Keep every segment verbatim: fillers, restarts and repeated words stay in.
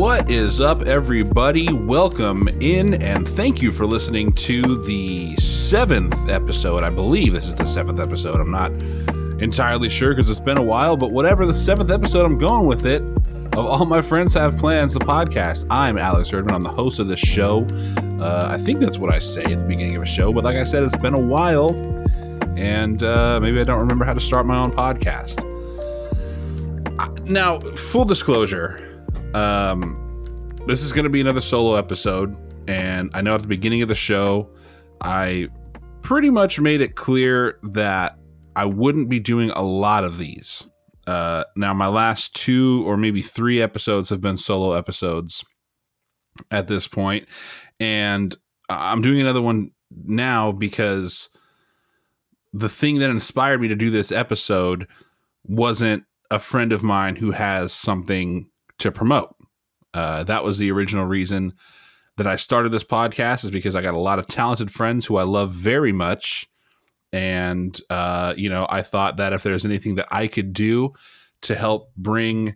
What is up, everybody? Welcome in, and thank you for listening to the seventh episode. I believe this is the seventh episode. I'm not entirely sure because it's been a while, but whatever the seventh episode, I'm going with it. Of All My Friends Have Plans, the podcast. I'm Alex Herdman. I'm the host of this show. Uh, I think that's what I say at the beginning of a show, but like I said, it's been a while, and uh, maybe I don't remember how to start my own podcast. Now, full disclosure, um, this is going to be another solo episode, and I know at the beginning of the show, I pretty much made it clear that I wouldn't be doing a lot of these. Uh, now, my last two or maybe three episodes have been solo episodes at this point, and I'm doing another one now because the thing that inspired me to do this episode wasn't a friend of mine who has something to promote. Uh, that was the original reason that I started this podcast, is because I got a lot of talented friends who I love very much. And, uh, you know, I thought that if there's anything that I could do to help bring,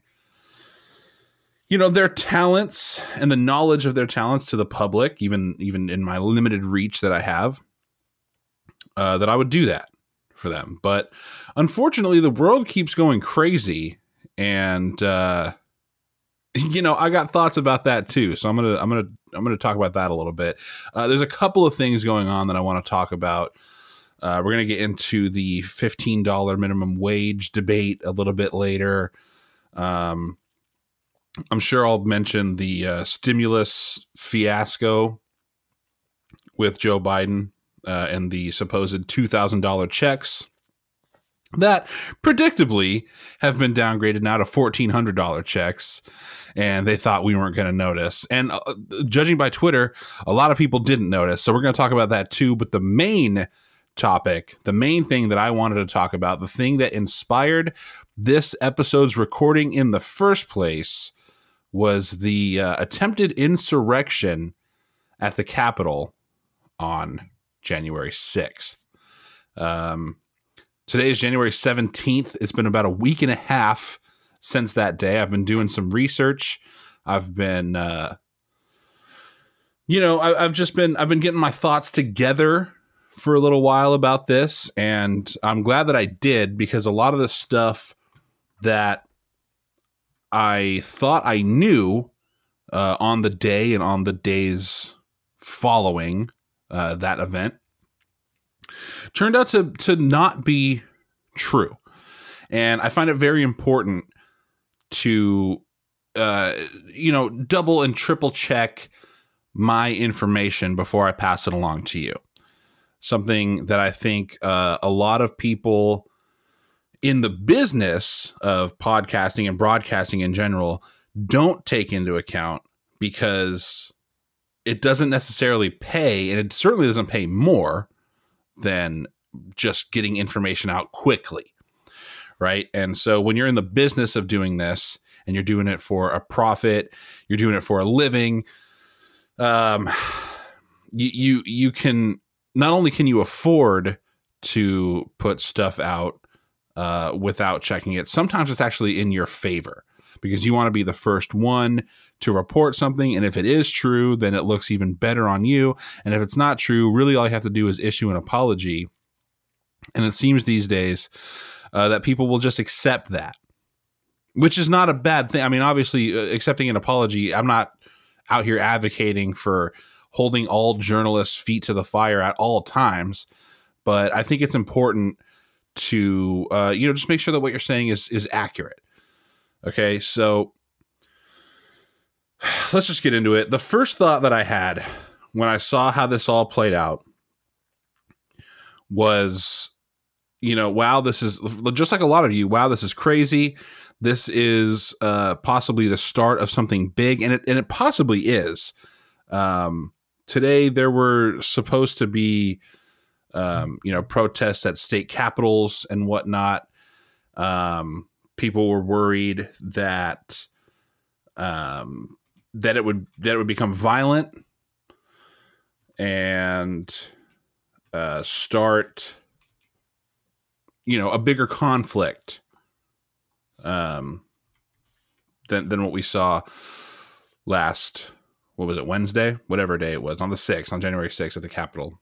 you know, their talents and the knowledge of their talents to the public, even, even in my limited reach that I have, uh, that I would do that for them. But unfortunately, the world keeps going crazy, and, uh, you know, I got thoughts about that too. So I'm going to, I'm going to, I'm going to talk about that a little bit. Uh, there's a couple of things going on that I want to talk about. Uh, we're going to get into the fifteen dollars minimum wage debate a little bit later. Um, I'm sure I'll mention the uh, stimulus fiasco with Joe Biden uh, and the supposed two thousand dollars checks that predictably have been downgraded now to fourteen hundred dollars checks, and they thought we weren't going to notice. And uh, judging by Twitter, a lot of people didn't notice. So we're going to talk about that too. But the main topic, the main thing that I wanted to talk about, the thing that inspired this episode's recording in the first place, was the uh, attempted insurrection at the Capitol on January sixth. Um, today is January seventeenth. It's been about a week and a half since that day. I've been doing some research. I've been, uh, you know, I, I've just been, I've been getting my thoughts together for a little while about this, and I'm glad that I did, because a lot of the stuff that I thought I knew uh, on the day and on the days following uh, that event turned out to to not be true. And I find it very important to uh, you know, double and triple check my information before I pass it along to you. Something that I think uh, a lot of people in the business of podcasting and broadcasting in general don't take into account, because it doesn't necessarily pay, and it certainly doesn't pay more than just getting information out quickly, right? And so when you're in the business of doing this and you're doing it for a profit, you're doing it for a living, um, you you you can. Not only can you afford to put stuff out uh, without checking it, sometimes it's actually in your favor, because you want to be the first one to report something. And if it is true, then it looks even better on you. And if it's not true, really all you have to do is issue an apology. And it seems these days uh, that people will just accept that, which is not a bad thing. I mean, obviously, uh, accepting an apology, I'm not out here advocating for holding all journalists' feet to the fire at all times, but I think it's important to, uh, you know, just make sure that what you're saying is is accurate. Okay, so let's just get into it. The first thought that I had when I saw how this all played out was, you know, wow, this is just like a lot of you. Wow, this is crazy. This is uh, possibly the start of something big, and it and it possibly is. Um, Today, there were supposed to be, um, you know, protests at state capitals and whatnot. Um, people were worried that um, that it would that it would become violent and uh, start, you know, a bigger conflict um, than than what we saw last, what was it, Wednesday? Whatever day it was, on the sixth, on January sixth at the Capitol.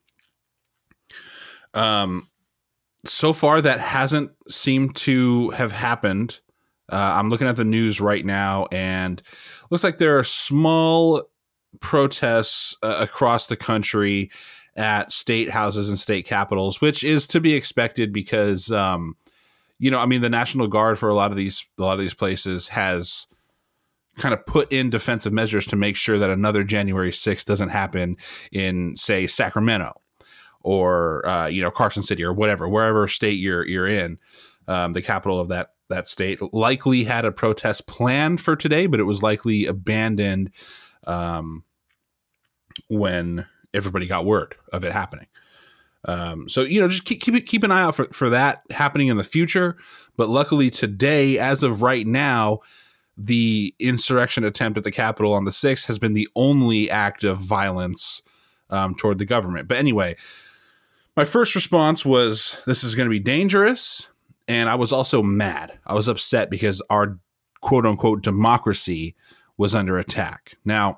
Um, so far, that hasn't seemed to have happened. Uh, I'm looking at the news right now, and looks like there are small protests uh, across the country at state houses and state capitals, which is to be expected because, um, you know, I mean, the National Guard for a lot of these, a lot of these places has kind of put in defensive measures to make sure that another January sixth doesn't happen in, say, Sacramento or, uh, you know, Carson City or whatever, wherever state you're, you're in. Um, the capital of that, that state likely had a protest planned for today, but it was likely abandoned um, when everybody got word of it happening. Um, so, you know, just keep, keep, keep an eye out for, for that happening in the future. But luckily today, as of right now, the insurrection attempt at the Capitol on the sixth has been the only act of violence um, toward the government. But anyway, my first response was, this is going to be dangerous. And I was also mad. I was upset because our quote unquote democracy was under attack. Now,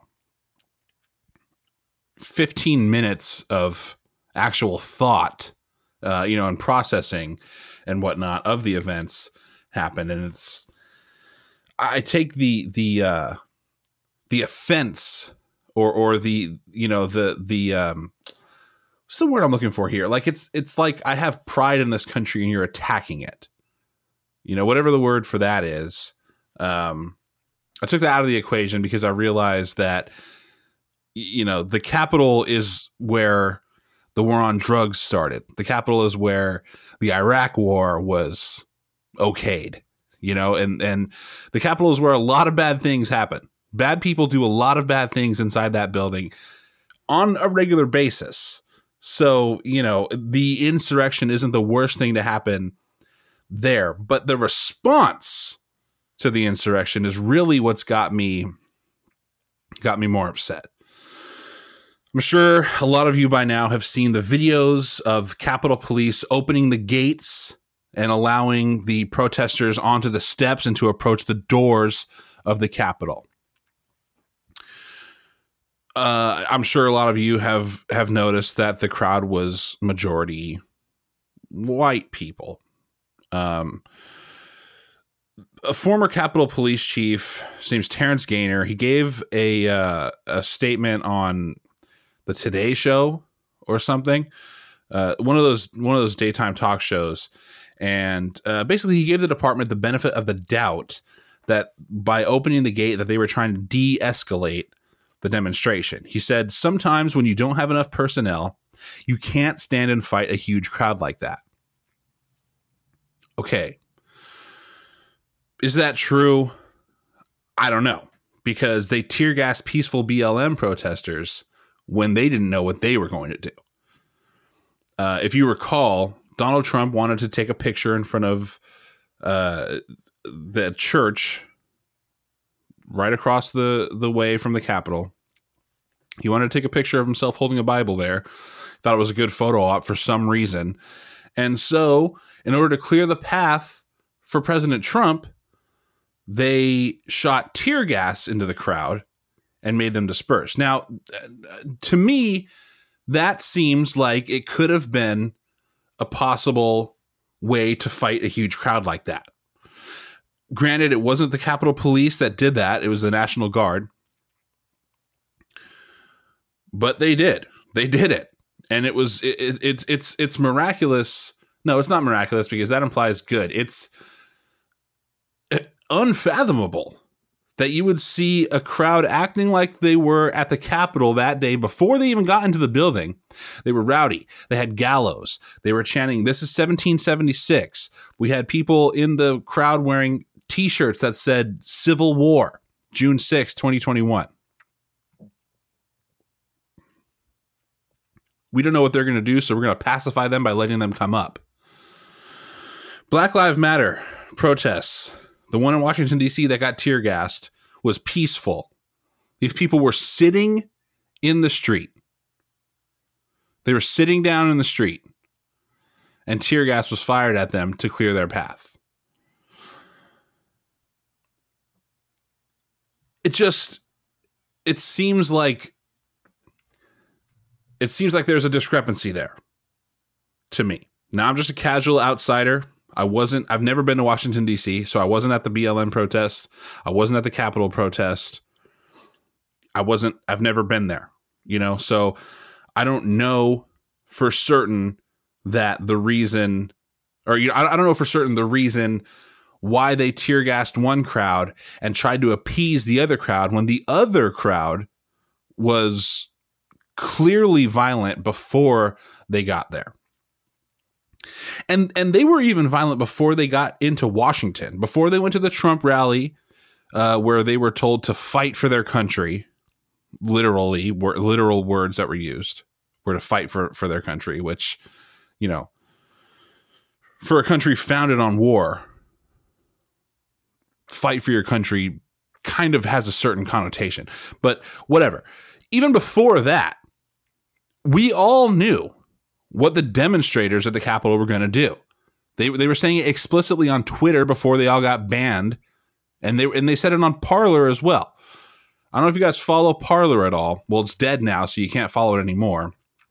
fifteen minutes of actual thought, uh, you know, and processing and whatnot of the events happened. And it's, I take the, the, uh, the offense or, or the, you know, the, the, um, what's the word I'm looking for here? Like, it's, it's like I have pride in this country and you're attacking it. You know, whatever the word for that is. Um, I took that out of the equation because I realized that, you know, the Capitol is where the war on drugs started. The Capitol is where the Iraq war was okayed, you know, and, and the Capitol is where a lot of bad things happen. Bad people do a lot of bad things inside that building on a regular basis. So, you know, the insurrection isn't the worst thing to happen there, but the response to the insurrection is really what's got me, got me more upset. I'm sure a lot of you by now have seen the videos of Capitol Police opening the gates and allowing the protesters onto the steps and to approach the doors of the Capitol. Uh, I'm sure a lot of you have, have noticed that the crowd was majority white people. Um, a former Capitol Police chief, his name's Terrence Gaynor, he gave a uh, a statement on the Today Show or something, uh, one of those one of those daytime talk shows, and uh, basically he gave the department the benefit of the doubt that by opening the gate that they were trying to de-escalate the demonstration. He said, sometimes when you don't have enough personnel, you can't stand and fight a huge crowd like that. Okay. Is that true? I don't know, because they tear gassed peaceful B L M protesters when they didn't know what they were going to do. Uh, if you recall, Donald Trump wanted to take a picture in front of uh, the church right across the, the way from the Capitol. He wanted to take a picture of himself holding a Bible there. Thought it was a good photo op for some reason. And so, in order to clear the path for President Trump, they shot tear gas into the crowd and made them disperse. Now, to me, that seems like it could have been a possible way to fight a huge crowd like that. Granted, it wasn't the Capitol Police that did that. It was the National Guard. But they did. They did it. And it was, it, it, it's, it's, it's miraculous. No, it's not miraculous because that implies good. It's unfathomable that you would see a crowd acting like they were at the Capitol that day before they even got into the building. They were rowdy. They had gallows. They were chanting, "This is seventeen seventy-six. We had people in the crowd wearing T-shirts that said Civil War, June sixth, twenty twenty-one. We don't know what they're going to do, so we're going to pacify them by letting them come up. Black Lives Matter protests, the one in Washington, D C that got tear gassed, was peaceful. These people were sitting in the street. They were sitting down in the street, and tear gas was fired at them to clear their path. It just, it seems like it seems like there's a discrepancy there to me. Now I'm just a casual outsider. I wasn't, I've never been to Washington, D C, so I wasn't at the B L M protest. I wasn't at the Capitol protest. I wasn't, I've never been there, you know, so I don't know for certain that the reason, or you know, I, I don't know for certain the reason why they tear gassed one crowd and tried to appease the other crowd when the other crowd was clearly violent before they got there. And and they were even violent before they got into Washington, before they went to the Trump rally, uh, where they were told to fight for their country. Literally, were literal words that were used were to fight for, for their country, which, you know, for a country founded on war, fight for your country kind of has a certain connotation. But whatever. Even before that, we all knew what the demonstrators at the Capitol were going to do. They they were saying it explicitly on Twitter before they all got banned, and they and they said it on Parler as well. I don't know if you guys follow Parler at all. Well, it's dead now, so you can't follow it anymore.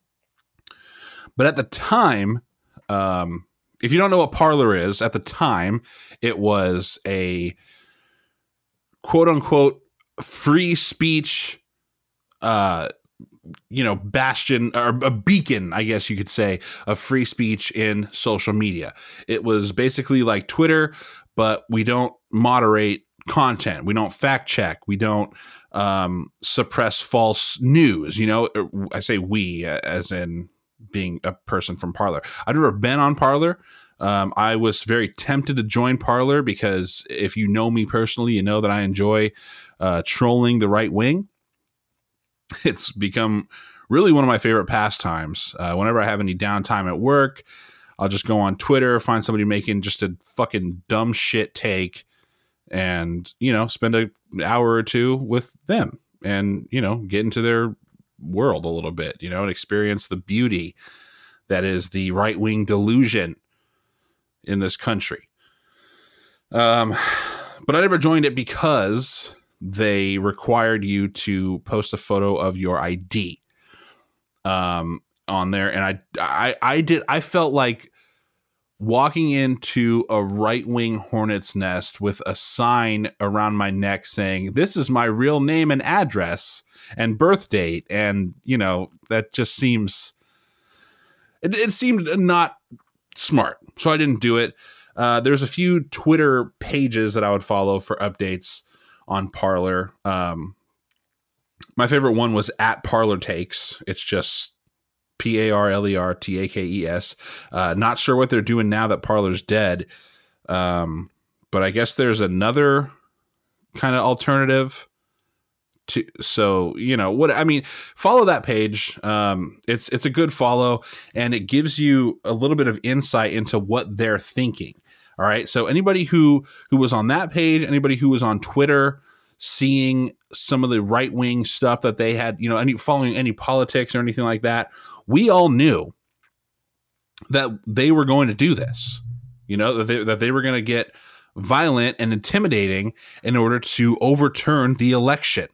But at the time, um, if you don't know what Parler is, at the time, it was a quote-unquote free speech uh you know, bastion or a beacon, I guess you could say, of free speech in social media. It was basically like Twitter, but we don't moderate content. We don't fact check. We don't um, suppress false news. You know, I say we as in being a person from Parler. I've never been on Parler. Um, I was very tempted to join Parler because if you know me personally, you know that I enjoy uh, trolling the right wing. It's become really one of my favorite pastimes. Uh, whenever I have any downtime at work, I'll just go on Twitter, find somebody making just a fucking dumb shit take and, you know, spend an hour or two with them and, you know, get into their world a little bit, you know, and experience the beauty that is the right-wing delusion in this country. Um, but I never joined it because they required you to post a photo of your I D um, on there. And I, I, I did, I felt like walking into a right-wing hornet's nest with a sign around my neck saying, this is my real name and address and birth date. And, you know, that just seems, it, it seemed not smart. So I didn't do it. Uh, there's a few Twitter pages that I would follow for updates on Parler. Um, my favorite one was at Parler Takes. It's just P A R L E R T A K E S. Uh, not sure what they're doing now that Parler's dead. Um, but I guess there's another kind of alternative to, so, you know, what, I mean, follow that page. Um, it's, it's a good follow and it gives you a little bit of insight into what they're thinking. All right. So anybody who, who was on that page, anybody who was on Twitter, seeing some of the right wing stuff that they had, you know, any following any politics or anything like that, we all knew that they were going to do this, you know, that they, that they were going to get violent and intimidating in order to overturn the election.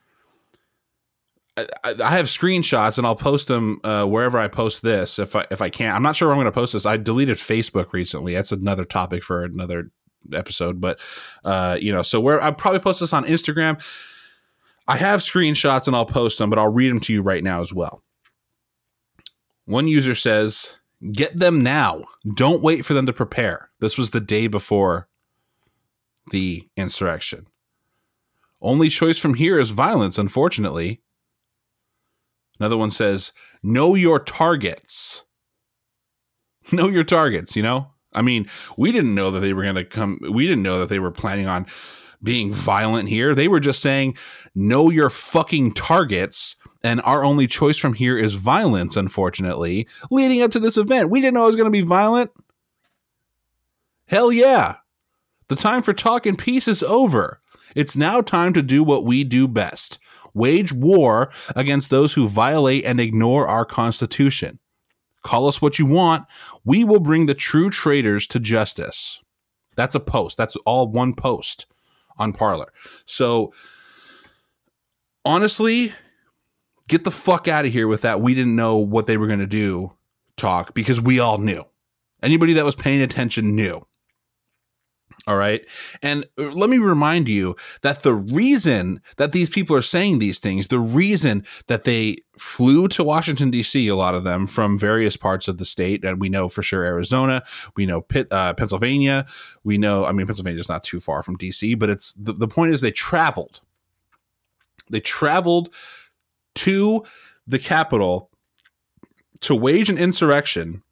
I, I have screenshots and I'll post them uh, wherever I post this if I if I can. I'm not sure where I'm going to post this. I deleted Facebook recently. That's another topic for another episode. But uh, you know, so where I'll probably post this on Instagram. I have screenshots and I'll post them, but I'll read them to you right now as well. One user says, "Get them now. Don't wait for them to prepare." This was the day before the insurrection. "Only choice from here is violence, unfortunately." Another one says, "Know your targets." Know your targets, you know? I mean, we didn't know that they were going to come. We didn't know that they were planning on being violent here. They were just saying, know your fucking targets. And our only choice from here is violence, unfortunately, leading up to this event. We didn't know it was going to be violent. Hell yeah. The time for talk and peace is over. It's now time to do what we do best. Wage war against those who violate and ignore our Constitution. Call us what you want. We will bring the true traitors to justice. That's a post. That's all one post on Parler. So honestly, get the fuck out of here with that we didn't know what they were going to do talk, because we all knew. Anybody that was paying attention knew. All right. And let me remind you that the reason that these people are saying these things, the reason that they flew to Washington, D C, a lot of them from various parts of the state, and we know for sure Arizona, we know Pitt, uh, Pennsylvania, we know, I mean, Pennsylvania is not too far from D C, but it's the, the point is they traveled. They traveled to the Capitol to wage an insurrection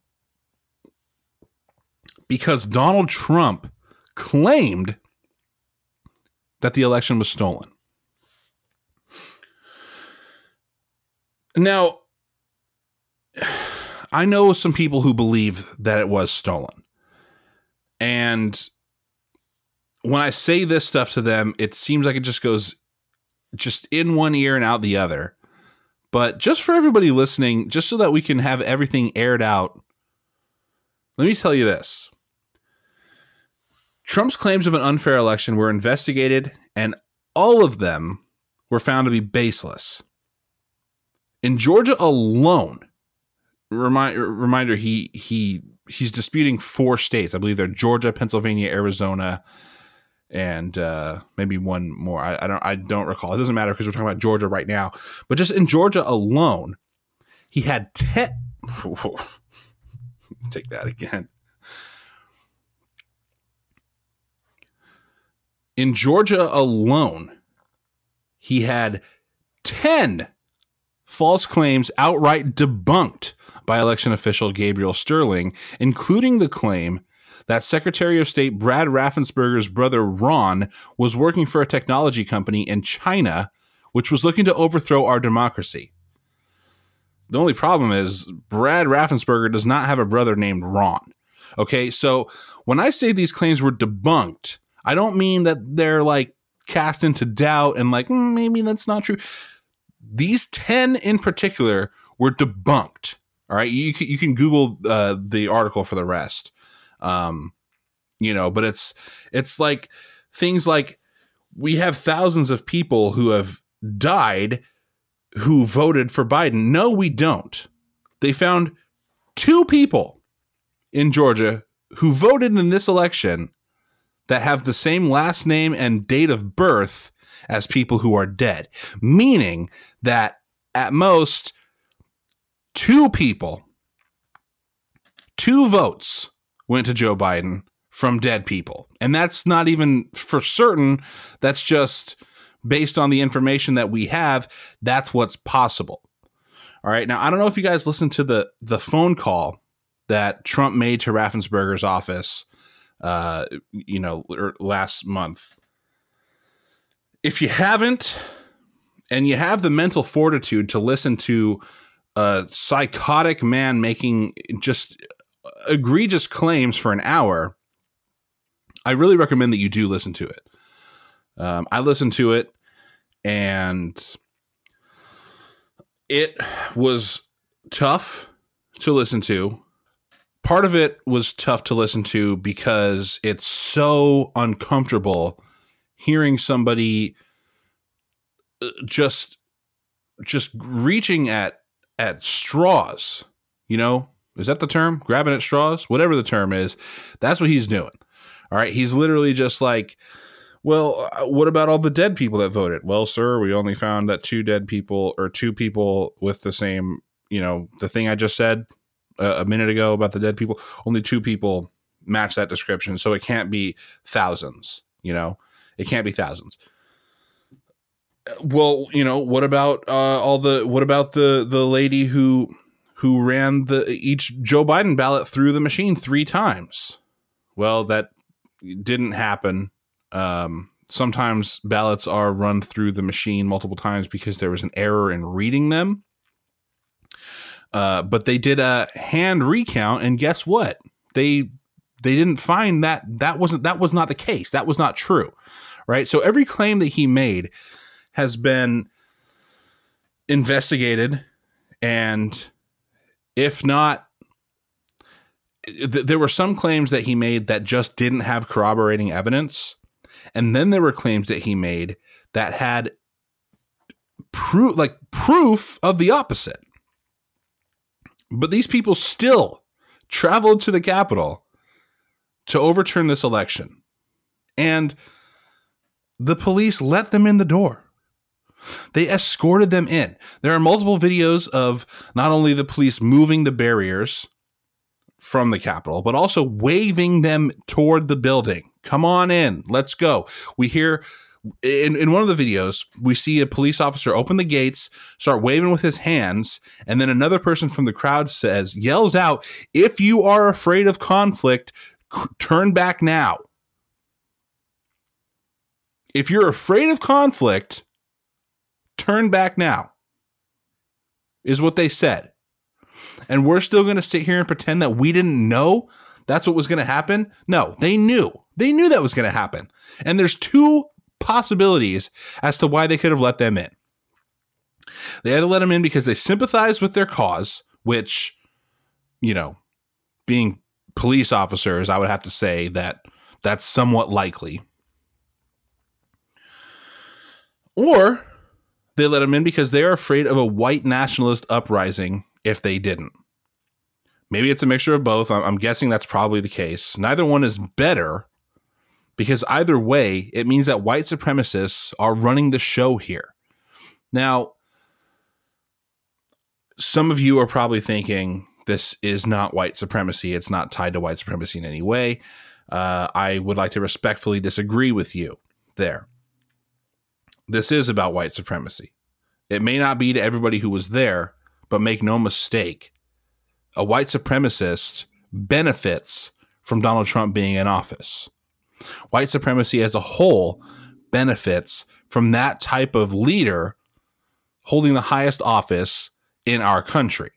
because Donald Trump claimed that the election was stolen. Now, I know some people who believe that it was stolen. And when I say this stuff to them, it seems like it just goes just in one ear and out the other. But just for everybody listening, just so that we can have everything aired out, let me tell you this. Trump's claims of an unfair election were investigated, and all of them were found to be baseless. In Georgia alone, remind, reminder, he he he's disputing four states. I believe they're Georgia, Pennsylvania, Arizona, and uh, maybe one more. I, I don't I don't recall. It doesn't matter because we're talking about Georgia right now. But just in Georgia alone, he had ten. Take that again. In Georgia alone, he had ten false claims outright debunked by election official Gabriel Sterling, including the claim that Secretary of State Brad Raffensperger's brother Ron was working for a technology company in China, which was looking to overthrow our democracy. The only problem is Brad Raffensperger does not have a brother named Ron. Okay, so when I say these claims were debunked, I don't mean that they're like cast into doubt and like, mm, maybe that's not true. These ten in particular were debunked. All right. You can, you can Google uh, the article for the rest. Um, you know, but it's, it's like things like we have thousands of people who have died who voted for Biden. No, we don't. They found two people in Georgia who voted in this election that have the same last name and date of birth as people who are dead, meaning that at most two people, two votes went to Joe Biden from dead people. And that's not even for certain. That's just based on the information that we have. That's what's possible. All right. Now, I don't know if you guys listened to the, the phone call that Trump made to Raffensperger's office uh, you know, last month. If you haven't, and you have the mental fortitude to listen to a psychotic man making just egregious claims for an hour, I really recommend that you do listen to it. Um, I listened to it, and it was tough to listen to. Part of it was tough to listen to because it's so uncomfortable hearing somebody just just reaching at at straws. You know, is that the term? Grabbing at straws? Whatever the term is, that's what he's doing. All right, he's literally just like, well, what about all the dead people that voted? Well, sir, we only found that two dead people or two people with the same, you know, the thing I just said a minute ago about the dead people, only two people match that description. So it can't be thousands, you know, it can't be thousands. Well, you know, what about uh, all the, what about the, the lady who, who ran the, each Joe Biden ballot through the machine three times? Well, that didn't happen. Um, sometimes ballots are run through the machine multiple times because there was an error in reading them. Uh, but they did a hand recount, and guess what? They they didn't find that that wasn't that was not the case. That was not true, right? So every claim that he made has been investigated, and if not, th- there were some claims that he made that just didn't have corroborating evidence, and then there were claims that he made that had proof, like proof of the opposite. But these people still traveled to the Capitol to overturn this election. And the police let them in the door. They escorted them in. There are multiple videos of not only the police moving the barriers from the Capitol, but also waving them toward the building. Come on in. Let's go. We hear in, in one of the videos, we see a police officer open the gates, start waving with his hands, and then another person from the crowd says, yells out, "If you are afraid of conflict, c- turn back now." If you're afraid of conflict, turn back now, is what they said. And we're still going to sit here and pretend that we didn't know that's what was going to happen? No, they knew. They knew that was going to happen. And there's two possibilities as to why they could have let them in. They had to let them in because they sympathized with their cause, which, you know, being police officers, I would have to say that that's somewhat likely. Or they let them in because they are afraid of a white nationalist uprising if they didn't. Maybe it's a mixture of both. I'm guessing that's probably the case. Neither one is better, because either way, it means that white supremacists are running the show here. Now, some of you are probably thinking this is not white supremacy. It's not tied to white supremacy in any way. Uh, I would like to respectfully disagree with you there. This is about white supremacy. It may not be to everybody who was there, but make no mistake, a white supremacist benefits from Donald Trump being in office. White supremacy as a whole benefits from that type of leader holding the highest office in our country.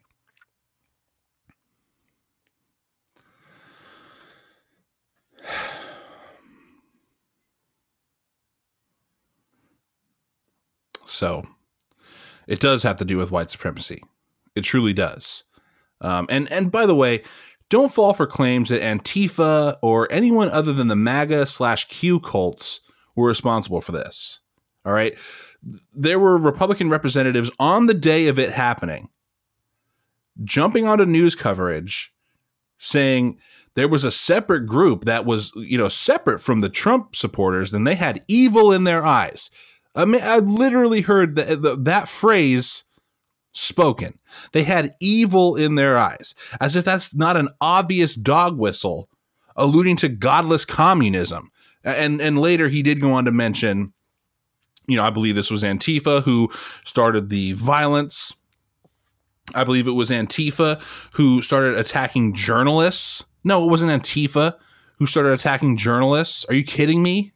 So it does have to do with white supremacy. It truly does. Um, and, and by the way, don't fall for claims that Antifa or anyone other than the MAGA slash Q cults were responsible for this. All right. There were Republican representatives on the day of it happening, jumping onto news coverage saying there was a separate group that was, you know, separate from the Trump supporters, and they had evil in their eyes. I mean, I literally heard that, that phrase spoken. They had evil in their eyes, as if that's not an obvious dog whistle alluding to godless communism. And and later he did go on to mention, you know, I believe this was Antifa who started the violence. I believe it was Antifa who started attacking journalists. No, it wasn't Antifa who started attacking journalists. Are you kidding me?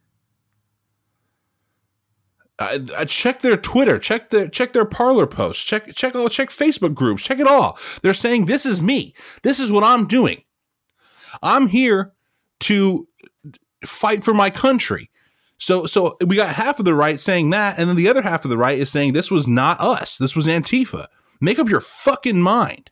I, I check their Twitter, check their check their Parler posts, check check all check Facebook groups, check it all. They're saying this is me. This is what I'm doing. I'm here to fight for my country. So so we got half of the right saying that, and then the other half of the right is saying this was not us. This was Antifa. Make up your fucking mind.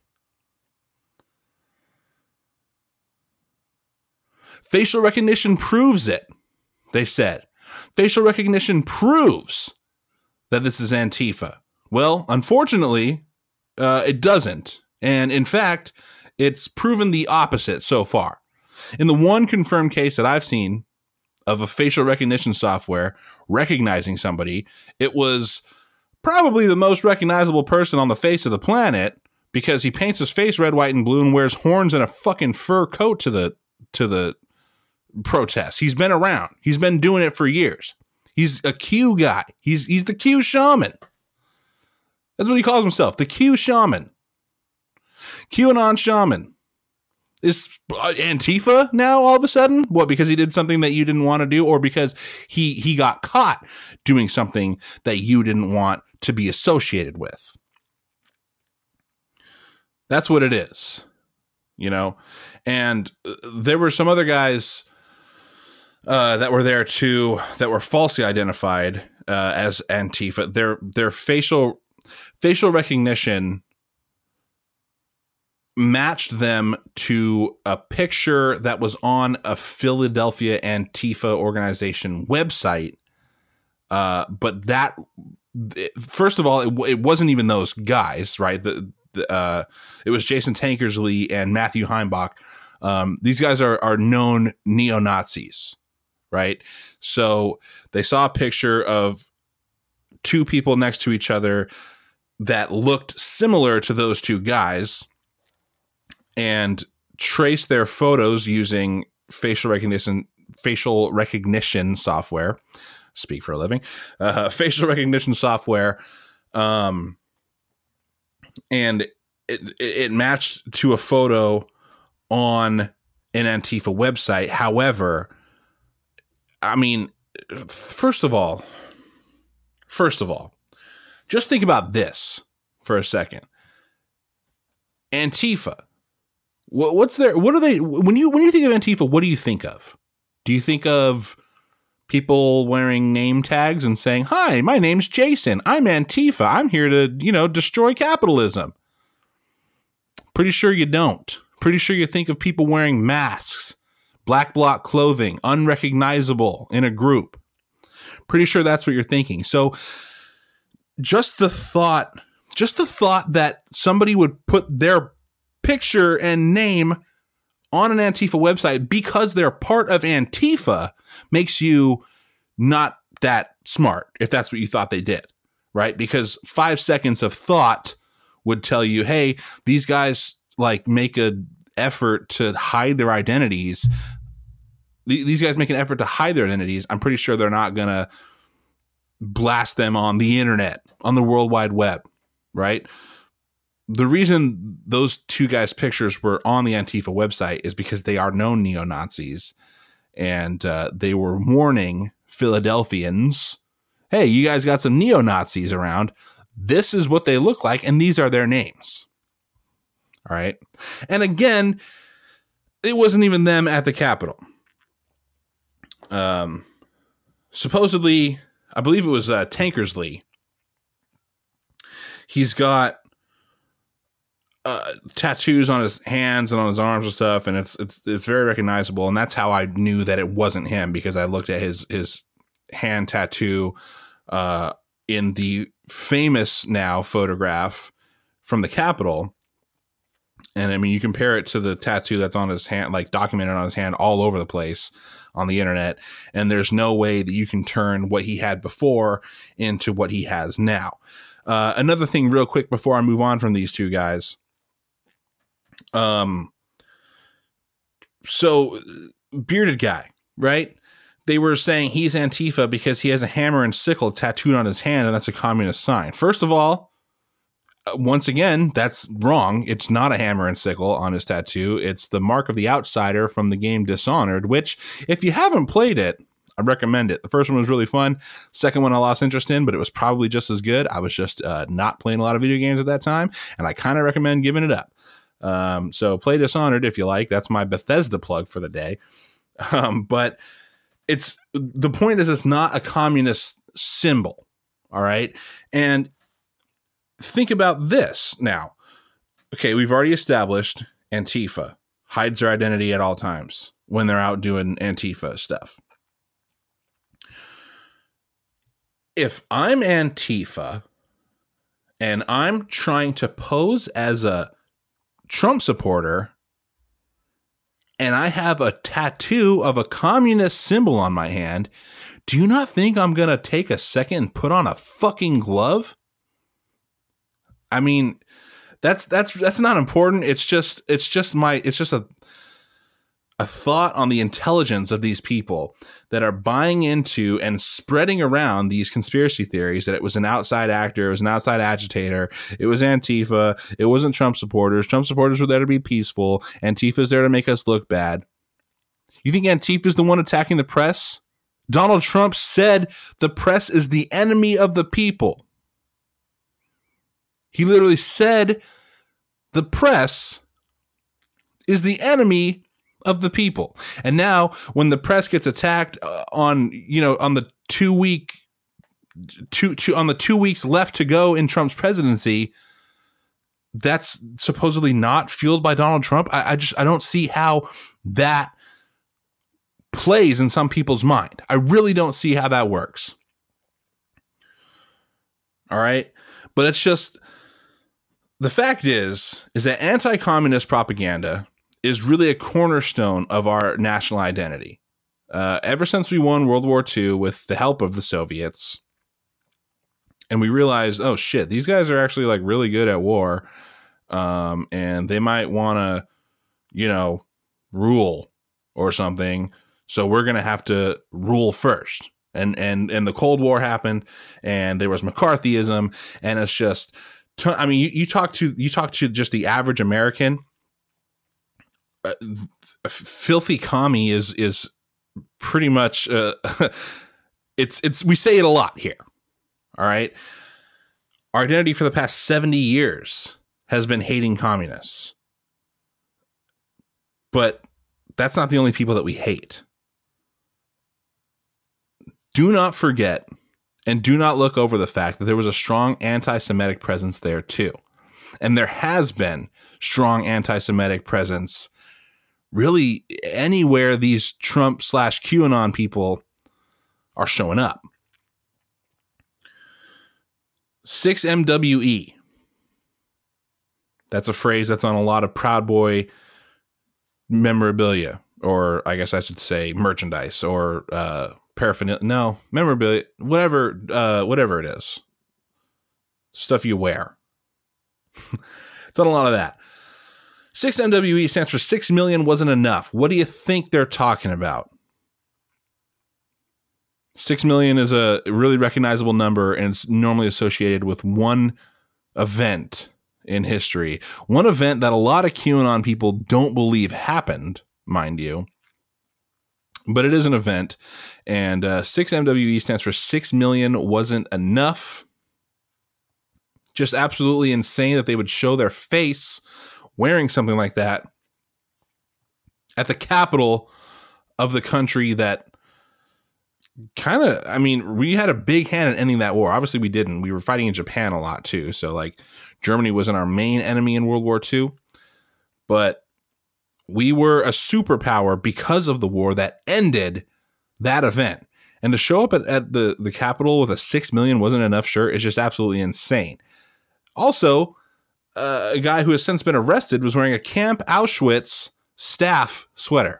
Facial recognition proves it, they said. Facial recognition proves that this is Antifa. Well, unfortunately, uh, it doesn't. And in fact, it's proven the opposite so far. In the one confirmed case that I've seen of a facial recognition software recognizing somebody, it was probably the most recognizable person on the face of the planet, because he paints his face red, white, and blue and wears horns and a fucking fur coat to the to the protests. He's been around. He's been doing it for years. He's a Q guy. He's he's the Q shaman. That's what he calls himself, the Q shaman. QAnon shaman. Is Antifa now all of a sudden? What, because he did something that you didn't want to do, or because he he got caught doing something that you didn't want to be associated with? That's what it is, you know? And there were some other guys uh, that were there too that were falsely identified uh, as Antifa. Their their facial facial recognition matched them to a picture that was on a Philadelphia Antifa organization website. Uh, but that first of all, it, it wasn't even those guys, right? The, the uh, it was Jason Tankersley and Matthew Heimbach. Um, these guys are are known neo-Nazis, right? So they saw a picture of two people next to each other that looked similar to those two guys and traced their photos using facial recognition facial recognition software. Speak for a living. Uh, facial recognition software. Um, and it, it matched to a photo on an Antifa website. However, I mean, first of all, first of all, just think about this for a second. Antifa. What, what's their, what are they, when you, when you think of Antifa, what do you think of? Do you think of people wearing name tags and saying, "Hi, my name's Jason. I'm Antifa. I'm here to, you know, destroy capitalism"? Pretty sure you don't. Pretty sure you think of people wearing masks, black bloc clothing, unrecognizable in a group. Pretty sure that's what you're thinking. So just the thought, just the thought that somebody would put their picture and name on an Antifa website because they're part of Antifa makes you not that smart, if that's what you thought they did, right? Because five seconds of thought would tell you, hey, these guys like make an effort to hide their identities. These guys make an effort to hide their identities. I'm pretty sure they're not going to blast them on the internet, on the World Wide Web, right? The reason those two guys' pictures were on the Antifa website is because they are known neo-Nazis, and uh, they were warning Philadelphians, hey, you guys got some neo-Nazis around. This is what they look like, and these are their names. All right. And again, it wasn't even them at the Capitol. Um, supposedly, I believe it was uh, Tankersley. He's got Uh, tattoos on his hands and on his arms and stuff, and it's it's it's very recognizable, and that's how I knew that it wasn't him, because I looked at his his hand tattoo uh, in the famous now photograph from the Capitol, and I mean you compare it to the tattoo that's on his hand, like documented on his hand all over the place on the internet, and there's no way that you can turn what he had before into what he has now. Uh, another thing, real quick, before I move on from these two guys. Um, so bearded guy, right? They were saying he's Antifa because he has a hammer and sickle tattooed on his hand, and that's a communist sign. First of all, once again, that's wrong. It's not a hammer and sickle on his tattoo. It's the mark of the outsider from the game Dishonored, which if you haven't played it, I recommend it. The first one was really fun. Second one I lost interest in, but it was probably just as good. I was just uh, not playing a lot of video games at that time, and I kind of recommend giving it up. Um, so play Dishonored if you like. That's my Bethesda plug for the day. Um, but it's the point is it's not a communist symbol. All right. And think about this now. Okay. We've already established Antifa hides their identity at all times when they're out doing Antifa stuff. If I'm Antifa and I'm trying to pose as a Trump supporter, and I have a tattoo of a communist symbol on my hand, do you not think I'm going to take a second and put on a fucking glove? I mean, that's, that's, that's not important. It's just, it's just my, it's just a, a thought on the intelligence of these people that are buying into and spreading around these conspiracy theories that it was an outside actor, it was an outside agitator, it was Antifa, it wasn't Trump supporters. Trump supporters were there to be peaceful. Antifa's there to make us look bad. You think Antifa's the one attacking the press? Donald Trump said the press is the enemy of the people. He literally said the press is the enemy of the people. And now when the press gets attacked uh, on, you know, on the two week, two, two, on the two weeks left to go in Trump's presidency, that's supposedly not fueled by Donald Trump. I, I just, I don't see how that plays in some people's mind. I really don't see how that works. All right. But it's just, the fact is, is that anti-communist propaganda is really a cornerstone of our national identity. Uh, ever since we won World War Two with the help of the Soviets, and we realized, oh shit, these guys are actually like really good at war, um, and they might want to, you know, rule or something. So we're gonna have to rule first. And and and the Cold War happened, and there was McCarthyism, and it's just, I mean, you, you talk to you talk to just the average American. Uh, filthy commie is is pretty much uh, it's it's we say it a lot here. All right, our identity for the past seventy years has been hating communists, but that's not the only people that we hate. Do not forget and do not look over the fact that there was a strong anti-Semitic presence there too. And there has been strong anti-Semitic presence really anywhere these Trump slash QAnon people are showing up. six M W E. That's a phrase that's on a lot of Proud Boy memorabilia, or I guess I should say merchandise, or uh, paraphernalia. No, memorabilia, whatever, uh, whatever it is. Stuff you wear. It's on a lot of that. six M W E stands for six million wasn't enough. What do you think they're talking about? six million is a really recognizable number, and it's normally associated with one event in history. One event that a lot of QAnon people don't believe happened, mind you. But it is an event, and uh, six M W E stands for six million wasn't enough. Just absolutely insane that they would show their face wearing something like that at the capital of the country that kind of, I mean, we had a big hand in ending that war. Obviously we didn't. We were fighting in Japan a lot too. So like Germany wasn't our main enemy in World War Two, but we were a superpower because of the war that ended that event. And to show up at, at the, the Capitol with a six million wasn't enough shirt is just absolutely insane. Also, uh, a guy who has since been arrested was wearing a Camp Auschwitz staff sweater.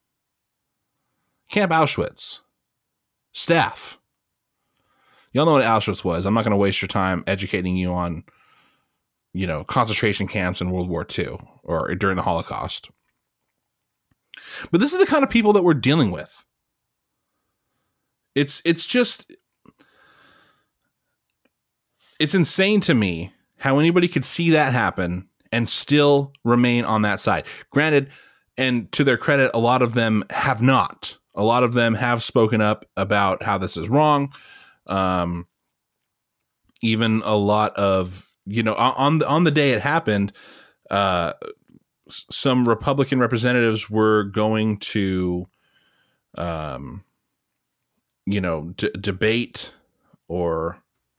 Camp Auschwitz. Staff. Y'all know what Auschwitz was. I'm not going to waste your time educating you on, you know, concentration camps in World War Two or during the Holocaust. But this is the kind of people that we're dealing with. It's it's just, it's insane to me how anybody could see that happen and still remain on that side. Granted, and to their credit, a lot of them have not. A lot of them have spoken up about how this is wrong. Um, even a lot of, you know, on the, on the day it happened, uh, some Republican representatives were going to, um, you know, d- debate or,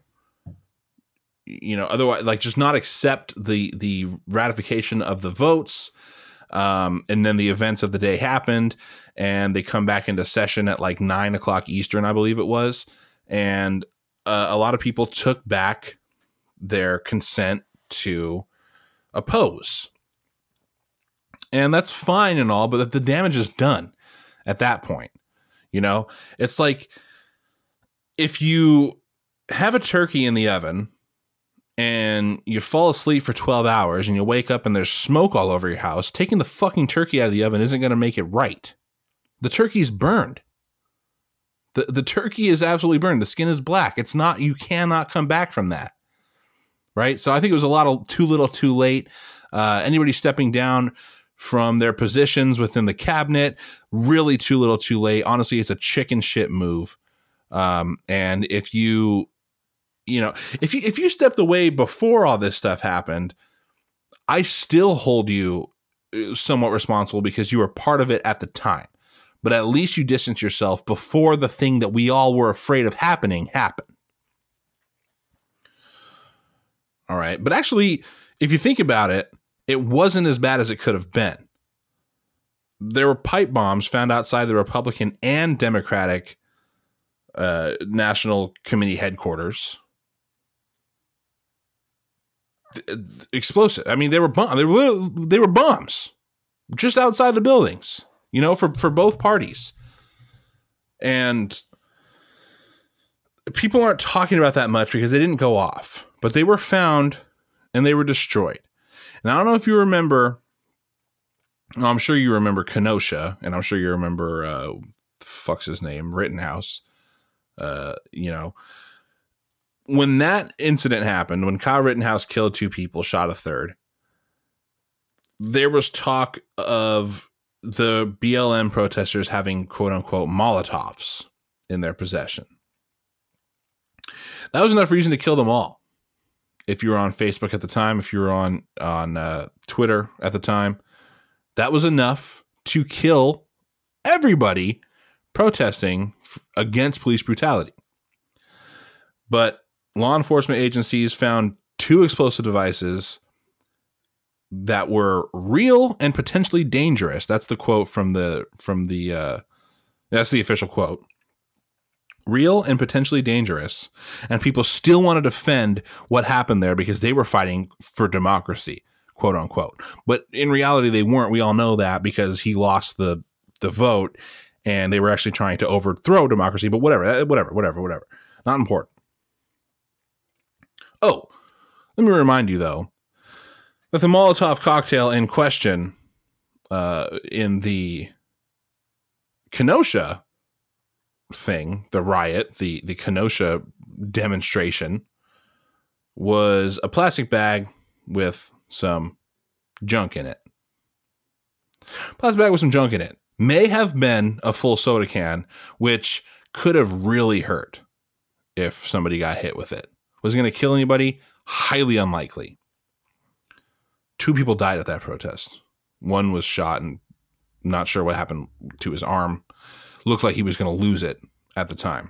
you know, otherwise, like just not accept the the ratification of the votes. Um, and then the events of the day happened, and they come back into session at like nine o'clock Eastern, I believe it was. And uh, a lot of people took back their consent to oppose. And that's fine and all, but the damage is done at that point. You know, it's like if you have a turkey in the oven and you fall asleep for twelve hours and you wake up and there's smoke all over your house, taking the fucking turkey out of the oven isn't going to make it right. The turkey's burned. The the turkey is absolutely burned. The skin is black. It's not, you cannot come back from that. Right? So I think it was a lot of too little too late. Uh, anybody stepping down from their positions within the cabinet, really too little too late. Honestly, it's a chicken shit move. Um, and if you, you know, if you, if you stepped away before all this stuff happened, I still hold you somewhat responsible because you were part of it at the time. But at least you distance yourself before the thing that we all were afraid of happening happened. All right. But actually, if you think about it, it wasn't as bad as it could have been. There were pipe bombs found outside the Republican and Democratic uh, National Committee headquarters. explosive. I mean, they were bomb- they were they were bombs just outside the buildings, you know, for, for both parties. And people aren't talking about that much because they didn't go off, but they were found and they were destroyed. And I don't know if you remember, I'm sure you remember Kenosha, and I'm sure you remember, uh, fuck's his name, Rittenhouse. Uh, you know, when that incident happened, when Kyle Rittenhouse killed two people, shot a third, there was talk of the B L M protesters having quote unquote Molotovs in their possession. That was enough reason to kill them all. If you were on Facebook at the time, if you were on, on uh, Twitter at the time, that was enough to kill everybody protesting f- against police brutality. But law enforcement agencies found two explosive devices that were real and potentially dangerous. That's the quote from the, from the, uh, that's the official quote. Real and potentially dangerous. And people still want to defend what happened there because they were fighting for democracy, quote unquote. But in reality, they weren't. We all know that because he lost the, the vote and they were actually trying to overthrow democracy. But whatever, whatever, whatever, whatever. Not important. Oh, let me remind you, though, that the Molotov cocktail in question uh, in the Kenosha thing, the riot, the, the Kenosha demonstration, was a plastic bag with some junk in it. Plastic bag with some junk in it. May have been a full soda can, which could have really hurt if somebody got hit with it. Was it going to kill anybody? Highly unlikely. Two people died at that protest. One was shot and not sure what happened to his arm. Looked like he was going to lose it at the time.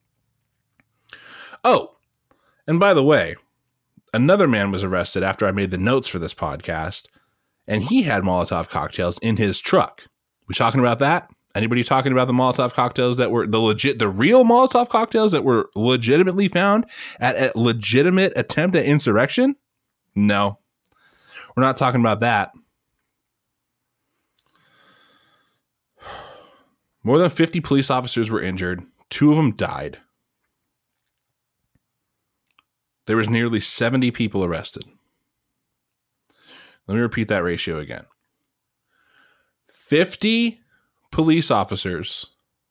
Oh, and by the way, another man was arrested after I made the notes for this podcast, and he had Molotov cocktails in his truck. We talking about that? Anybody talking about the Molotov cocktails that were the legit, the real Molotov cocktails that were legitimately found at a legitimate attempt at insurrection? No, we're not talking about that. More than fifty police officers were injured. Two of them died. There was nearly seventy people arrested. Let me repeat that ratio again. fifty police officers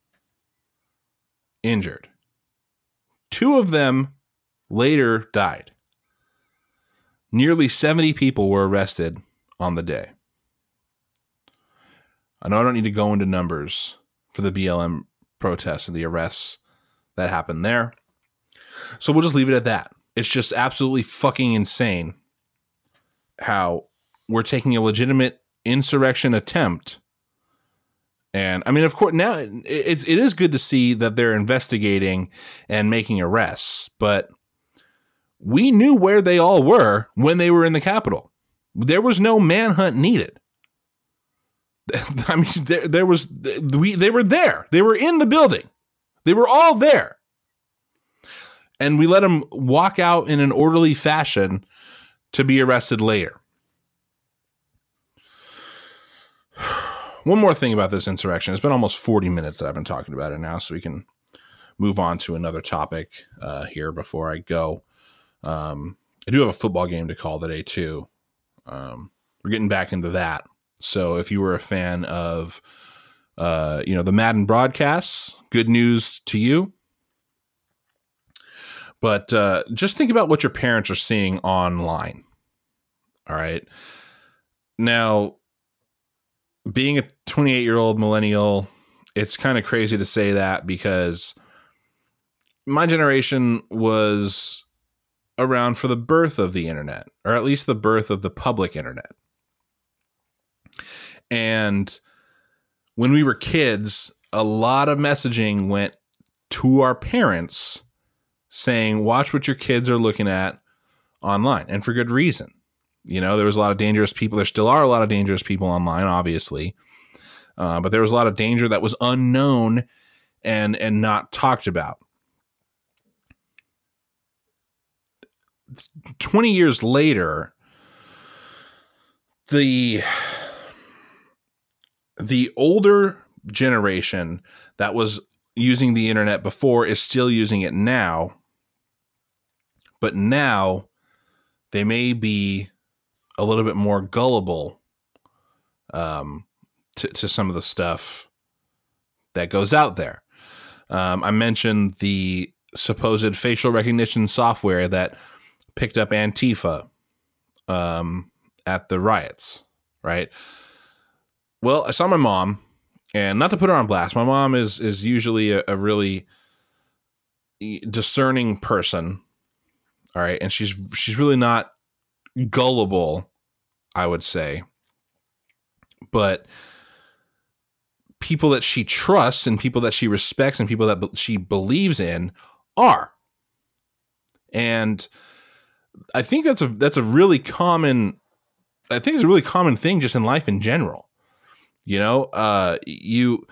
injured. Two of them later died. Nearly seventy people were arrested on the day. I know I don't need to go into numbers for the B L M protests and the arrests that happened there. So we'll just leave it at that. It's just absolutely fucking insane how we're taking a legitimate insurrection attempt. And I mean, of course, now it's, it is good to see that they're investigating and making arrests, but we knew where they all were when they were in the Capitol. There was no manhunt needed. I mean, there, there was, we, they were there. They were in the building. They were all there. And we let them walk out in an orderly fashion to be arrested later. One more thing about this insurrection. It's been almost forty minutes that I've been talking about it now, so we can move on to another topic uh, here before I go. Um, I do have a football game to call today, too. Um, we're getting back into that. So if you were a fan of, uh, you know, the Madden broadcasts, good news to you. But uh, just think about what your parents are seeing online. All right. Now, being a twenty-eight-year-old millennial, it's kind of crazy to say that because my generation was around for the birth of the internet, or at least the birth of the public internet. And when we were kids, a lot of messaging went to our parents saying, watch what your kids are looking at online. And for good reason. You know, there was a lot of dangerous people. There still are a lot of dangerous people online, obviously. Uh, but there was a lot of danger that was unknown and, and not talked about. twenty years later, the the older generation that was using the internet before is still using it now, but now they may be a little bit more gullible um, to, to some of the stuff that goes out there. Um, I mentioned the supposed facial recognition software that picked up Antifa um, at the riots, right? Well, I saw my mom, and not to put her on blast, my mom is is usually a, a really discerning person, all right, and she's she's really not gullible, I would say, but people that she trusts and people that she respects and people that be- she believes in are. And I think that's a that's a really common I think it's a really common thing just in life in general. You know, uh you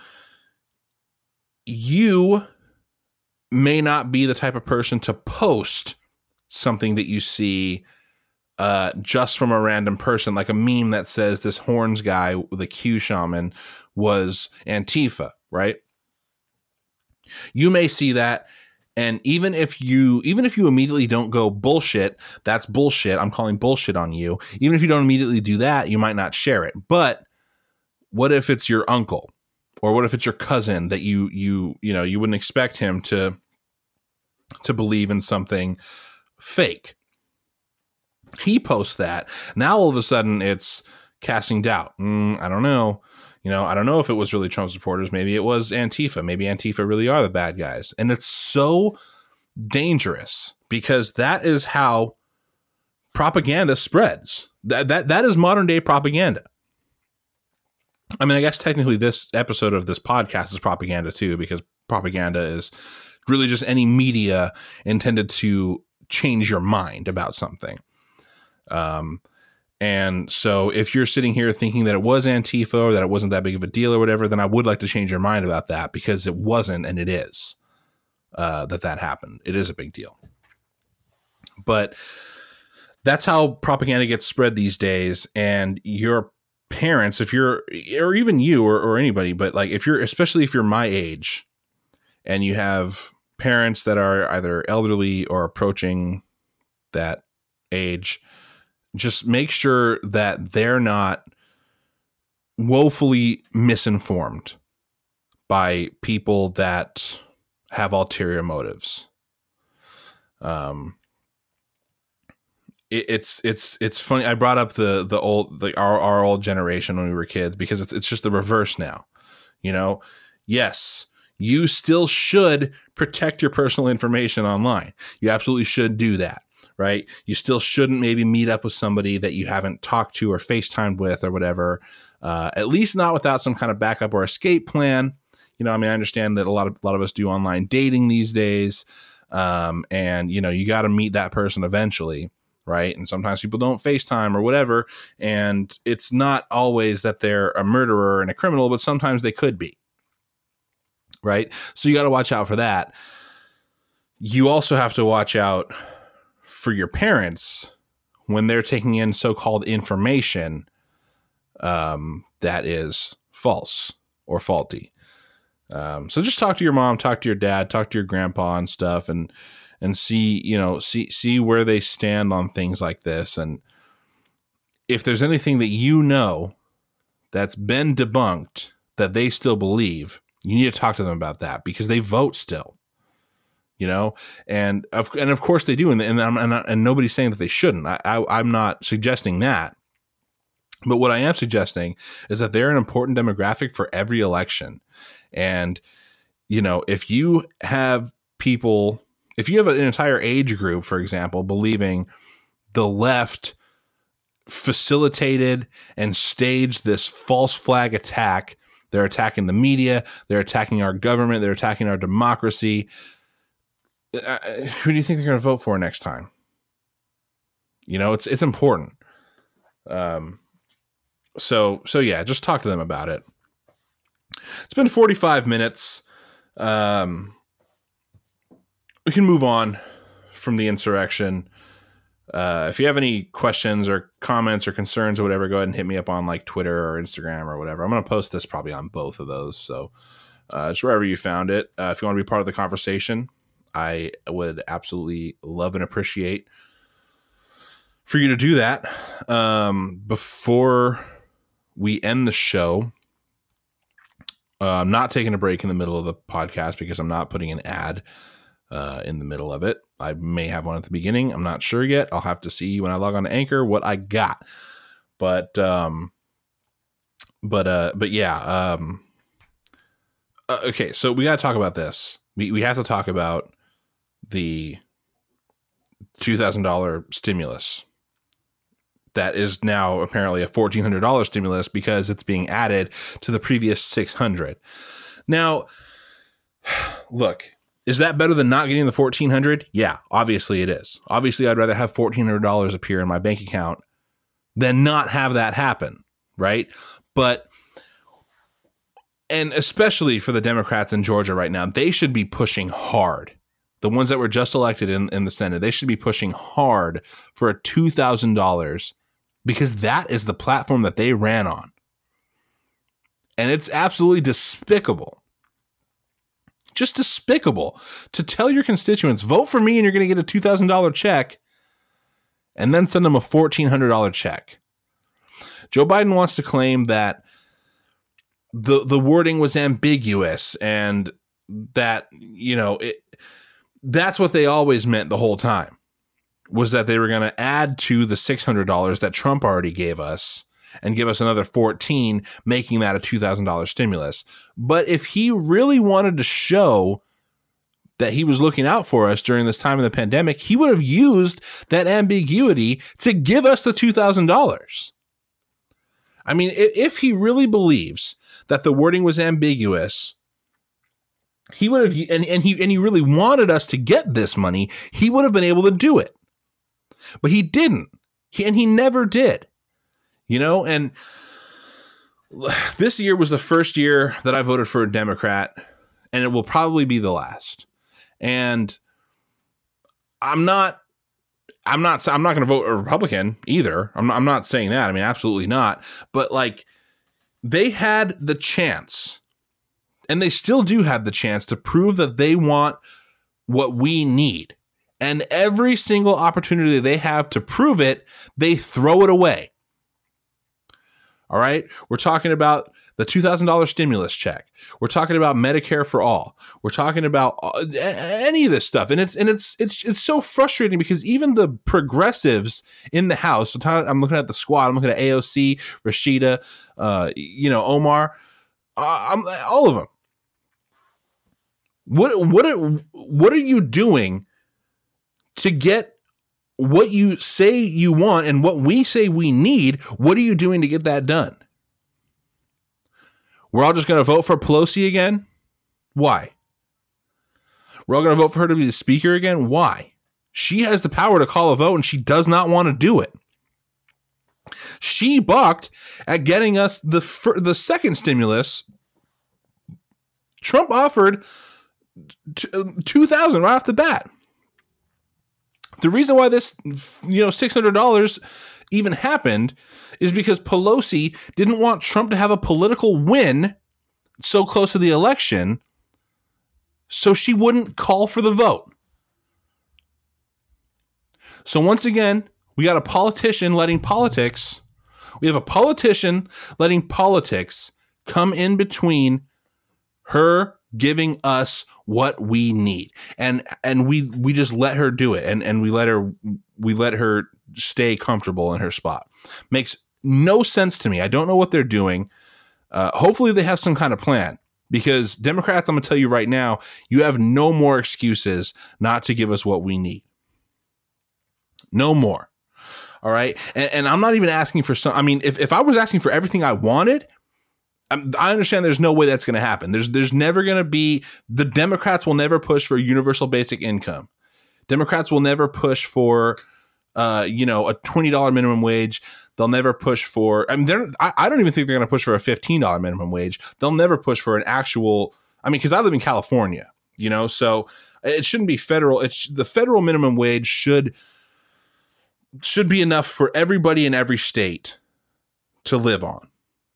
you may not be the type of person to post something that you see uh just from a random person, like a meme that says this horns guy, the Q shaman, was Antifa, right? You may see that, and even if you even if you immediately don't go bullshit, that's bullshit, I'm calling bullshit on you. Even if you don't immediately do that, you might not share it. But what if it's your uncle, or what if it's your cousin that you you you know you wouldn't expect him to to believe in something fake? He posts that. Now all of a sudden it's casting doubt. Mm, I don't know. You know, I don't know if it was really Trump supporters. Maybe it was Antifa. Maybe Antifa really are the bad guys. And it's so dangerous because that is how propaganda spreads. That that that is modern day propaganda. I mean, I guess technically this episode of this podcast is propaganda too, because propaganda is really just any media intended to change your mind about something. Um, and so if you're sitting here thinking that it was Antifa or that it wasn't that big of a deal or whatever, then I would like to change your mind about that, because it wasn't, and it is, uh, that that happened. It is a big deal. But that's how propaganda gets spread these days. And your parents, if you're, or even you or, or anybody, but like if you're, especially if you're my age and you have parents that are either elderly or approaching that age, just make sure that they're not woefully misinformed by people that have ulterior motives. Um, it, it's it's it's funny. I brought up the the old the our our old generation when we were kids, because it's it's just the reverse now. You know, yes, you still should protect your personal information online. You absolutely should do that. Right? You still shouldn't maybe meet up with somebody that you haven't talked to or FaceTimed with or whatever, uh, at least not without some kind of backup or escape plan. You know, I mean, I understand that a lot of a lot of us do online dating these days, um, and you know, you got to meet that person eventually, right? And sometimes people don't FaceTime or whatever, and it's not always that they're a murderer and a criminal, but sometimes they could be, right? So you got to watch out for that. You also have to watch out for your parents when they're taking in so-called information um, that is false or faulty. Um, so just talk to your mom, talk to your dad, talk to your grandpa and stuff, and and see, you know, see see where they stand on things like this. And if there's anything that you know that's been debunked that they still believe, you need to talk to them about that, because they vote still. You know, and of and of course they do, and and and, and nobody's saying that they shouldn't. I, I I'm not suggesting that, but what I am suggesting is that they're an important demographic for every election. And you know, if you have people, if you have an entire age group, for example, believing the left facilitated and staged this false flag attack, they're attacking the media, they're attacking our government, they're attacking our democracy. Uh, who do you think they're going to vote for next time? You know, it's it's important. Um, so so yeah, just talk to them about it. It's been forty-five minutes. Um, we can move on from the insurrection. Uh, if you have any questions or comments or concerns or whatever, go ahead and hit me up on like Twitter or Instagram or whatever. I'm going to post this probably on both of those. So uh, it's wherever you found it. Uh, if you want to be part of the conversation, I would absolutely love and appreciate for you to do that. Um, before we end the show, uh, I'm not taking a break in the middle of the podcast because I'm not putting an ad uh, in the middle of it. I may have one at the beginning. I'm not sure yet. I'll have to see when I log on to Anchor what I got. But, um, but, uh, but yeah. Um, uh, okay. So we got to talk about this. We we have to talk about the two thousand dollars stimulus that is now apparently a fourteen hundred dollars stimulus because it's being added to the previous six hundred. Now, look, is that better than not getting the fourteen hundred? Yeah, obviously it is. Obviously, I'd rather have fourteen hundred dollars appear in my bank account than not have that happen, right? But, and especially for the Democrats in Georgia right now, they should be pushing hard. The ones that were just elected in, in the Senate, they should be pushing hard for a two thousand dollars because that is the platform that they ran on. And it's absolutely despicable. Just despicable to tell your constituents, vote for me and you're going to get a two thousand dollars check, and then send them a fourteen hundred dollars check. Joe Biden wants to claim that the the wording was ambiguous and that, you know, it, that's what they always meant the whole time, was that they were going to add to the six hundred dollars that Trump already gave us and give us another fourteen, making that a two thousand dollars stimulus. But if he really wanted to show that he was looking out for us during this time of the pandemic, he would have used that ambiguity to give us the two thousand dollars. I mean, if he really believes that the wording was ambiguous, he would have, and, and he and he really wanted us to get this money, he would have been able to do it. But he didn't. He, and he never did. You know, and this year was the first year that I voted for a Democrat, and it will probably be the last. And I'm not, I'm not, I'm not going to vote a Republican either. I'm not, I'm not saying that. I mean, absolutely not. But like, they had the chance, and they still do have the chance to prove that they want what we need. And every single opportunity they have to prove it, they throw it away. All right. We're talking about the two thousand dollars stimulus check. We're talking about Medicare for all. We're talking about any of this stuff. And it's, and it's, it's, it's so frustrating because even the progressives in the House, I'm looking at the squad, I'm looking at A O C, Rashida, uh, you know, Omar, uh, I'm all of them. What, what, are, what are you doing to get what you say you want and what we say we need? What are you doing to get that done? We're all just going to vote for Pelosi again? Why? We're all going to vote for her to be the speaker again? Why? She has the power to call a vote and she does not want to do it. She balked at getting us the fir- the second stimulus. Trump offered t- two thousand dollars right off the bat. The reason why this, you know, six hundred dollars even happened is because Pelosi didn't want Trump to have a political win so close to the election, so she wouldn't call for the vote. So once again, we got a politician letting politics, we have a politician letting politics come in between her giving us what we need. And and we we just let her do it. And and we let her we let her stay comfortable in her spot. Makes no sense to me. I don't know what they're doing. Uh, hopefully they have some kind of plan, because Democrats, I'm going to tell you right now, you have no more excuses not to give us what we need. No more. All right. And, and I'm not even asking for some, I mean, if, if I was asking for everything I wanted, I understand there's no way that's going to happen. There's there's never going to be, the Democrats will never push for universal basic income. Democrats will never push for, uh, you know, a twenty dollars minimum wage. They'll never push for, I mean, they're, I, I don't even think they're going to push for a fifteen dollars minimum wage. They'll never push for an actual, I mean, because I live in California, you know, so it shouldn't be federal. It's the federal minimum wage should should be enough for everybody in every state to live on.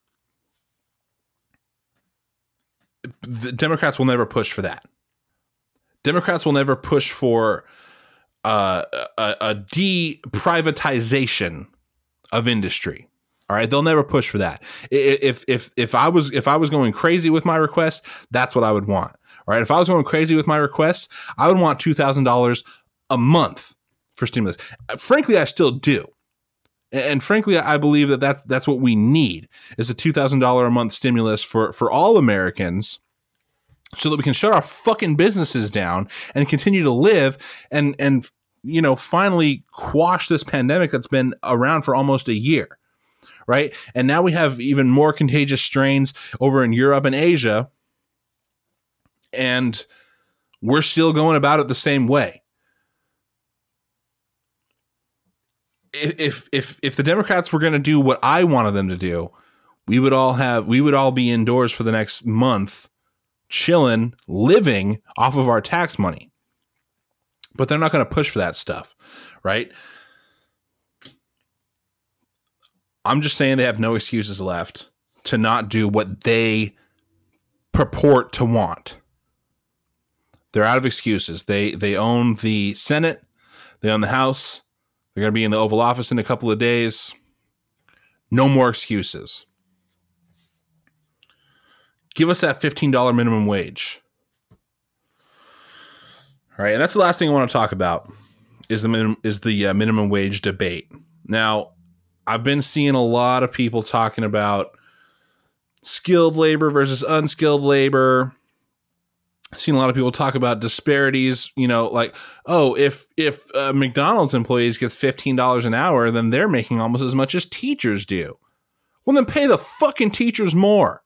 The Democrats will never push for that. Democrats will never push for uh, a, a de-privatization of industry. All right, they'll never push for that. If if if I was if I was going crazy with my request, that's what I would want. All right, if I was going crazy with my request, I would want two thousand dollars a month for stimulus. Frankly, I still do, and frankly, I believe that that's that's what we need is a two thousand dollars a month stimulus for for all Americans, so that we can shut our fucking businesses down and continue to live and and you know finally quash this pandemic that's been around for almost a year. Right. And now we have even more contagious strains over in Europe and Asia. And we're still going about it the same way. If if if the Democrats were going to do what I wanted them to do, we would all have we would all be indoors for the next month, chilling, living off of our tax money. But they're not going to push for that stuff. Right. I'm just saying they have no excuses left to not do what they purport to want. They're out of excuses. They they own the Senate. They own the House. They're going to be in the Oval Office in a couple of days. No more excuses. Give us that fifteen dollars minimum wage. All right, and that's the last thing I want to talk about is the minimum, is the uh, minimum wage debate. Now, I've been seeing a lot of people talking about skilled labor versus unskilled labor. I've seen a lot of people talk about disparities, you know, like, oh, if if uh, McDonald's employees gets fifteen dollars an hour, then they're making almost as much as teachers do. Well, then pay the fucking teachers more.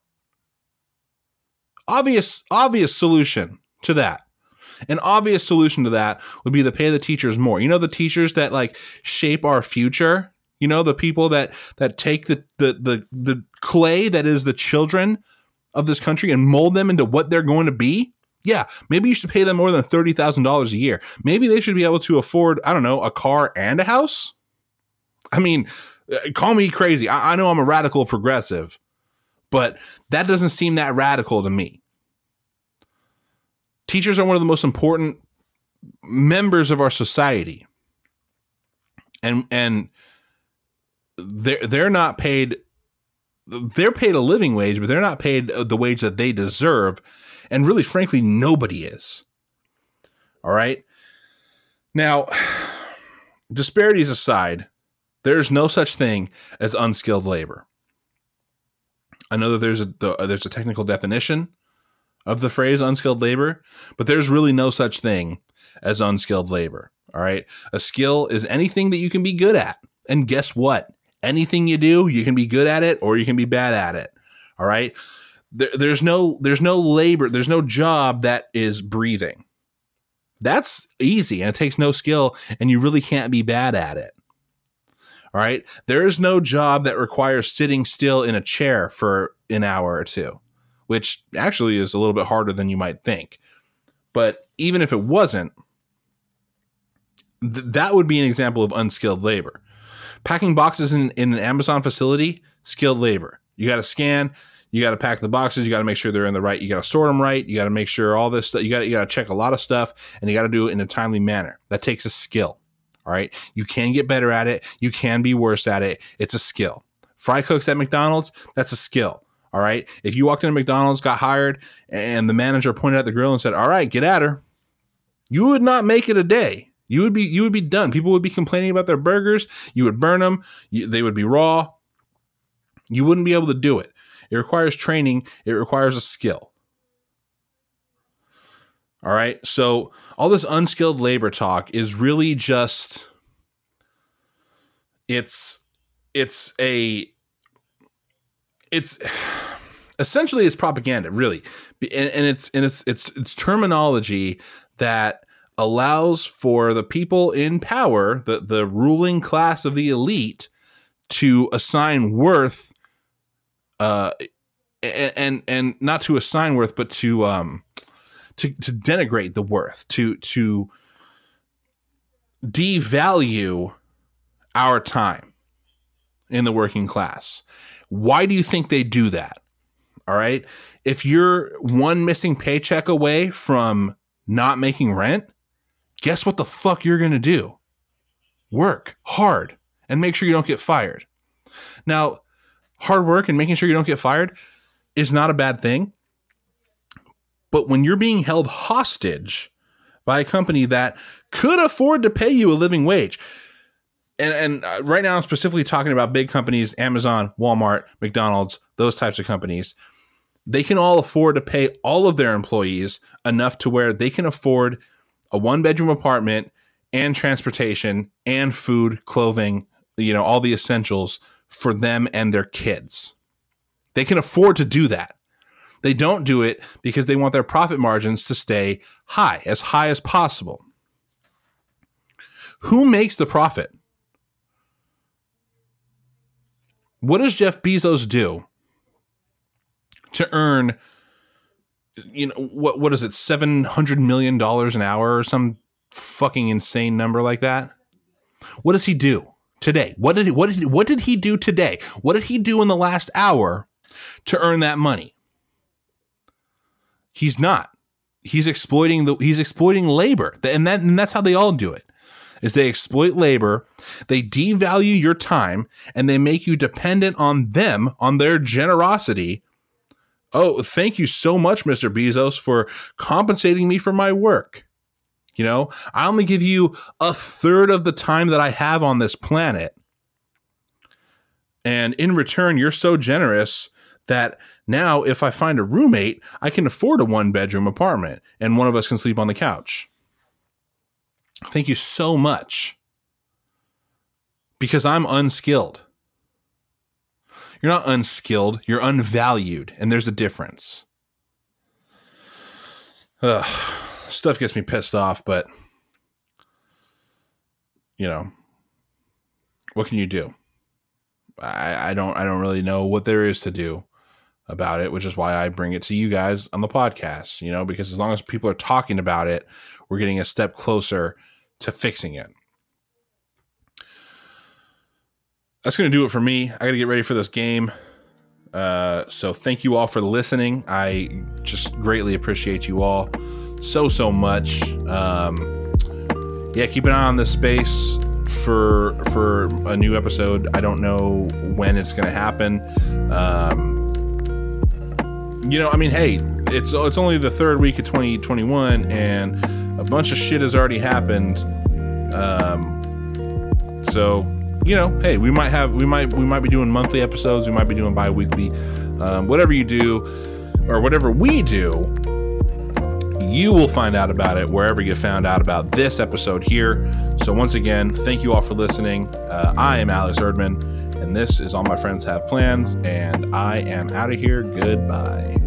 Obvious, obvious solution to that. An obvious solution to that would be to pay the teachers more. You know, the teachers that like shape our future. You know, the people that that take the, the the the clay that is the children of this country and mold them into what they're going to be. Yeah, maybe you should pay them more than thirty thousand dollars a year. Maybe they should be able to afford, I don't know, a car and a house. I mean, call me crazy. I, I know I'm a radical progressive, but that doesn't seem that radical to me. Teachers are one of the most important members of our society. And and They're they're not paid. They're paid a living wage, but they're not paid the wage that they deserve. And really, frankly, nobody is. All right. Now, disparities aside, there's no such thing as unskilled labor. I know that there's a there's a technical definition of the phrase unskilled labor, but there's really no such thing as unskilled labor. All right. A skill is anything that you can be good at. And guess what? Anything you do, you can be good at it or you can be bad at it. All right. There, there's no there's no labor. There's no job that is breathing. That's easy and it takes no skill and you really can't be bad at it. All right. There is no job that requires sitting still in a chair for an hour or two, which actually is a little bit harder than you might think. But even if it wasn't, th- that would be an example of unskilled labor. Packing boxes in, in an Amazon facility, skilled labor. You got to scan, you got to pack the boxes, you got to make sure they're in the right, you got to sort them right, you got to make sure all this stuff, you got you got to check a lot of stuff, and you got to do it in a timely manner. That takes a skill. All right. You can get better at it. You can be worse at it. It's a skill. Fry cooks at McDonald's, that's a skill. All right. If you walked into McDonald's, got hired, and the manager pointed at the grill and said, all right, get at her, you would not make it a day. You would be you would be done. People would be complaining about their burgers. You would burn them. You, they would be raw. You wouldn't be able to do it. It requires training. It requires a skill. All right. So all this unskilled labor talk is really just it's it's a it's essentially it's propaganda, really, and, and it's and it's it's it's terminology that allows for the people in power, the, the ruling class of the elite, to assign worth, uh, and, and, and not to assign worth, but to, um, to, to denigrate the worth, to, to devalue our time in the working class. Why do you think they do that? All right. If you're one missing paycheck away from not making rent, guess what the fuck you're going to do? Work hard and make sure you don't get fired. Now, hard work and making sure you don't get fired is not a bad thing. But when you're being held hostage by a company that could afford to pay you a living wage, and, and right now I'm specifically talking about big companies, Amazon, Walmart, McDonald's, those types of companies, they can all afford to pay all of their employees enough to where they can afford a one-bedroom apartment and transportation and food, clothing, you know, all the essentials for them and their kids. They can afford to do that. They don't do it because they want their profit margins to stay high, as high as possible. Who makes the profit? What does Jeff Bezos do to earn, you know, what what is it, seven hundred million dollars an hour or some fucking insane number like that? What does he do today? What did he, what did he, what did he do today? What did he do in the last hour to earn that money? He's not. He's exploiting the he's exploiting labor. And that and that's how they all do it. Is they exploit labor, they devalue your time, and they make you dependent on them, on their generosity. Oh, thank you so much, Mister Bezos, for compensating me for my work. You know, I only give you a third of the time that I have on this planet. And in return, you're so generous that now if I find a roommate, I can afford a one-bedroom apartment and one of us can sleep on the couch. Thank you so much. Because I'm unskilled. You're not unskilled. You're unvalued. And there's a difference. Ugh, stuff gets me pissed off, but, you know, what can you do? I, I don't I don't really know what there is to do about it, which is why I bring it to you guys on the podcast, you know, because as long as people are talking about it, we're getting a step closer to fixing it. That's going to do it for me. I got to get ready for this game. Uh, so thank you all for listening. I just greatly appreciate you all so, so much. Um, yeah, keep an eye on this space for, for a new episode. I don't know when it's going to happen. Um, you know, I mean, hey, it's, it's only the third week of twenty twenty-one and a bunch of shit has already happened. Um, so, you know, hey, we might have, we might, we might be doing monthly episodes. We might be doing bi-weekly, um, whatever you do or whatever we do, you will find out about it wherever you found out about this episode here. So once again, thank you all for listening. Uh, I am Alex Erdman and this is All My Friends Have Plans and I am out of here. Goodbye.